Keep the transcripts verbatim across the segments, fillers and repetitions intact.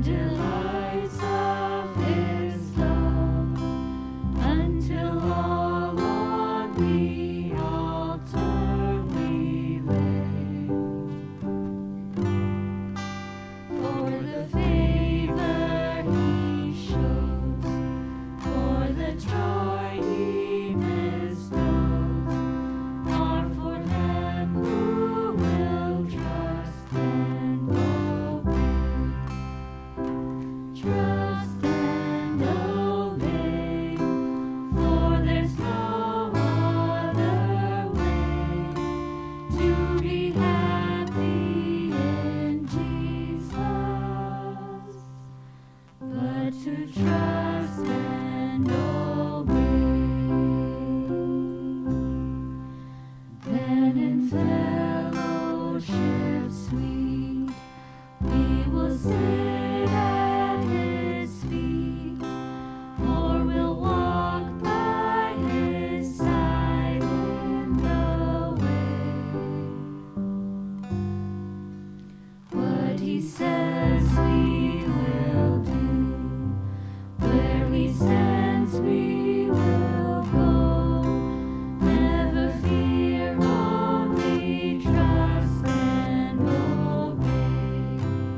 delights of his love, until all on the altar we lay. For the favor he shows, for the joy he bestows, are for them who will trust and obey. Trust and obey, for there's no other way to be happy in Jesus, but to trust and obey. Then in fellowship sweet we will sit at his feet, or we'll walk by his side in the way. What he says we will do, where he sends we will go. Never fear, only trust and obey.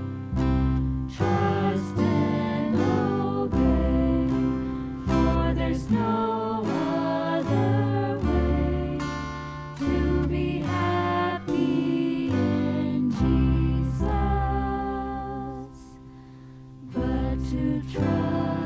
Trust and obey, for there's no other way to be happy in Jesus, but to trust